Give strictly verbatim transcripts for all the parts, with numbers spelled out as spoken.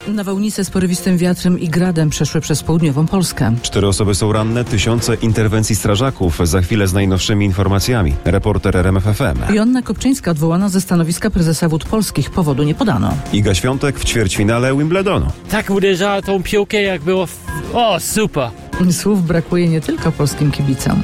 Nawałnice z porywistym wiatrem i gradem przeszły przez południową Polskę. Cztery osoby są ranne, tysiące interwencji strażaków. Za chwilę z najnowszymi informacjami. Reporter R M F F M. Joanna Kopczyńska odwołana ze stanowiska prezesa Wód Polskich. Powodu nie podano. Iga Świątek w ćwierćfinale Wimbledonu. Tak uderzała tą piłkę, jak było... W... O, super! Słów brakuje nie tylko polskim kibicom.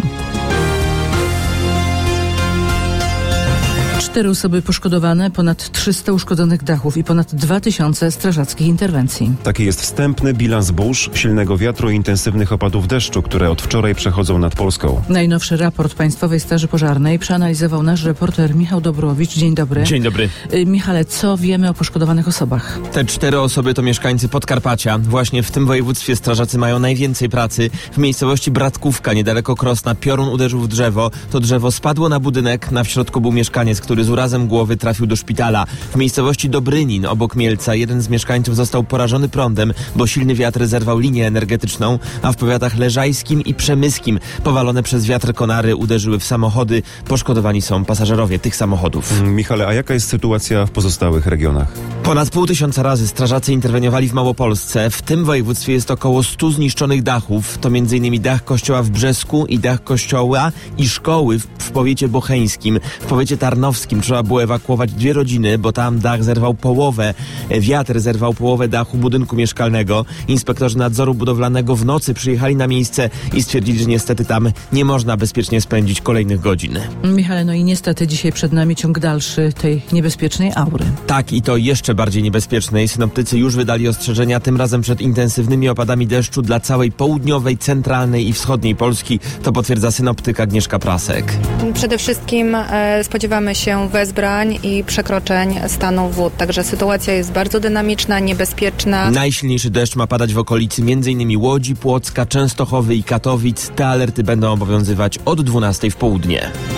Cztery osoby poszkodowane, ponad trzysta uszkodzonych dachów i ponad dwa tysiące strażackich interwencji. Taki jest wstępny bilans burz, silnego wiatru i intensywnych opadów deszczu, które od wczoraj przechodzą nad Polską. Najnowszy raport Państwowej Straży Pożarnej przeanalizował nasz reporter Michał Dobrowicz. Dzień dobry. Dzień dobry. Michale, co wiemy o poszkodowanych osobach? Te cztery osoby to mieszkańcy Podkarpacia. Właśnie w tym województwie strażacy mają najwięcej pracy. W miejscowości Bratkówka, niedaleko Krosna, piorun uderzył w drzewo. To drzewo spadło na budynek. Na w środku był mieszkaniec, który z urazem głowy trafił do szpitala. W miejscowości Dobrynin, obok Mielca, jeden z mieszkańców został porażony prądem, bo silny wiatr zerwał linię energetyczną, a w powiatach leżajskim i przemyskim powalone przez wiatr konary uderzyły w samochody. Poszkodowani są pasażerowie tych samochodów. Michale, a jaka jest sytuacja w pozostałych regionach? Ponad pół tysiąca razy strażacy interweniowali w Małopolsce. W tym województwie jest około stu zniszczonych dachów. To między innymi dach kościoła w Brzesku i dach kościoła i szkoły w, w powiecie bocheńskim. W powiecie tarnowskim trzeba było ewakuować dwie rodziny, bo tam dach zerwał połowę. Wiatr zerwał połowę dachu budynku mieszkalnego. Inspektorzy nadzoru budowlanego w nocy przyjechali na miejsce i stwierdzili, że niestety tam nie można bezpiecznie spędzić kolejnych godzin. Michale, no i niestety dzisiaj przed nami ciąg dalszy tej niebezpiecznej aury. Tak, i to jeszcze bardziej niebezpiecznej. Synoptycy już wydali ostrzeżenia, tym razem przed intensywnymi opadami deszczu dla całej południowej, centralnej i wschodniej Polski. To potwierdza synoptyk Agnieszka Prasek. Przede wszystkim e, spodziewamy się wezbrań i przekroczeń stanu wód, także sytuacja jest bardzo dynamiczna, niebezpieczna. Najsilniejszy deszcz ma padać w okolicy m.in. Łodzi, Płocka, Częstochowy i Katowic. Te alerty będą obowiązywać od dwunastej w południe.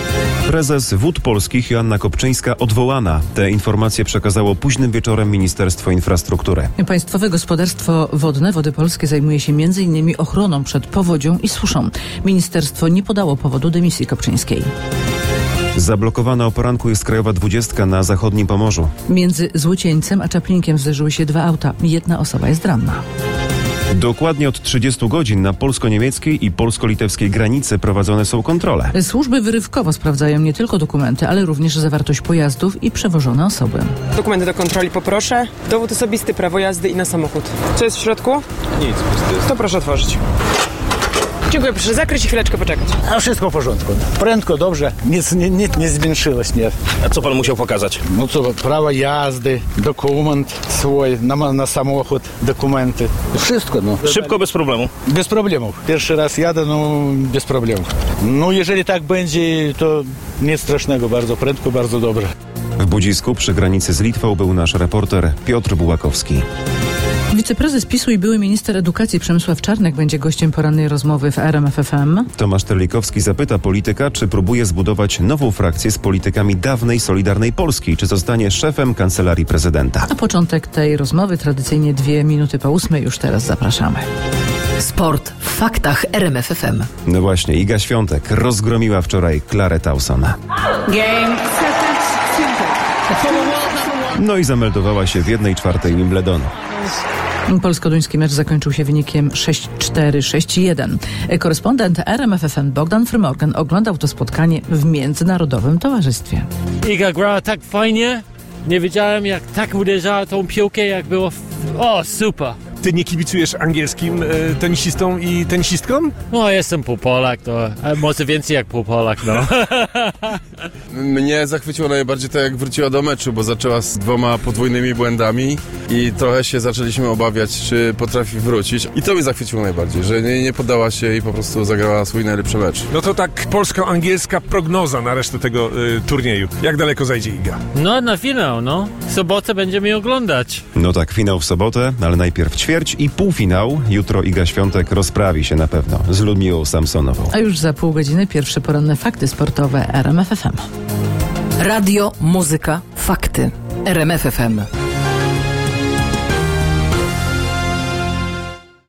Prezes Wód Polskich Joanna Kopczyńska odwołana. Te informacje przekazało późnym wieczorem Ministerstwo Infrastruktury. Państwowe Gospodarstwo Wodne Wody Polskie zajmuje się między innymi ochroną przed powodzią i suszą. Ministerstwo nie podało powodu dymisji Kopczyńskiej. Zablokowana o poranku jest Krajowa dwudziestka na zachodnim Pomorzu. Między Złocieńcem a Czaplinkiem zderzyły się dwa auta. Jedna osoba jest ranna. Dokładnie od trzydziestu godzin na polsko-niemieckiej i polsko-litewskiej granicy prowadzone są kontrole. Służby wyrywkowo sprawdzają nie tylko dokumenty, ale również zawartość pojazdów i przewożone osoby. Dokumenty do kontroli poproszę, dowód osobisty, prawo jazdy i na samochód. Co jest w środku? Nic, pusty. To proszę otworzyć. Dziękuję, proszę zakryć i chwileczkę poczekać. A wszystko w porządku. Prędko, dobrze. Nic nie, nie, nie zwiększyłeś, nie. A co pan musiał pokazać? No co, prawo jazdy, dokument swój, na, na samochód, dokumenty. Wszystko, no. Szybko, bez problemu? Bez problemów. Pierwszy raz jadę, no bez problemów. No jeżeli tak będzie, to nic strasznego, bardzo prędko, bardzo dobrze. W Budzisku przy granicy z Litwą był nasz reporter Piotr Bułakowski. Wiceprezes PiSu i były minister edukacji Przemysław Czarnek będzie gościem porannej rozmowy w R M F F M. Tomasz Terlikowski zapyta polityka, czy próbuje zbudować nową frakcję z politykami dawnej Solidarnej Polski, czy zostanie szefem Kancelarii Prezydenta. Na początek tej rozmowy tradycyjnie dwie minuty po ósmej. Już teraz zapraszamy. Sport w faktach R M F F M. No właśnie, Iga Świątek rozgromiła wczoraj Klarę Towson. No i zameldowała się w jednej czwartej Wimbledonu. Polsko-duński mecz zakończył się wynikiem sześć cztery, sześć jeden. Korespondent R M F F M Bogdan Frymorgan oglądał to spotkanie w międzynarodowym towarzystwie. Iga grała tak fajnie. Nie wiedziałem, jak tak uderzała tą piłkę, jak było... W... O, super! Ty nie kibicujesz angielskim e, tenisistom i tenisistkom? No, jestem półpolak, to może więcej jak półpolak, no. Mnie zachwyciło najbardziej to, jak wróciła do meczu, bo zaczęła z dwoma podwójnymi błędami i trochę się zaczęliśmy obawiać, czy potrafi wrócić. I to mnie zachwyciło najbardziej, że nie, nie poddała się i po prostu zagrała swój najlepszy mecz. No to tak polsko-angielska prognoza na resztę tego y, turnieju. Jak daleko zajdzie Iga? No, na finał, no. W sobotę będziemy oglądać. No tak, finał w sobotę, ale najpierw ćwierć i półfinał. Jutro Iga Świątek rozprawi się na pewno z Ludmiłą Samsonową. A już za pół godziny pierwsze poranne fakty sportowe R M F F M. Radio, muzyka, fakty. R M F F M.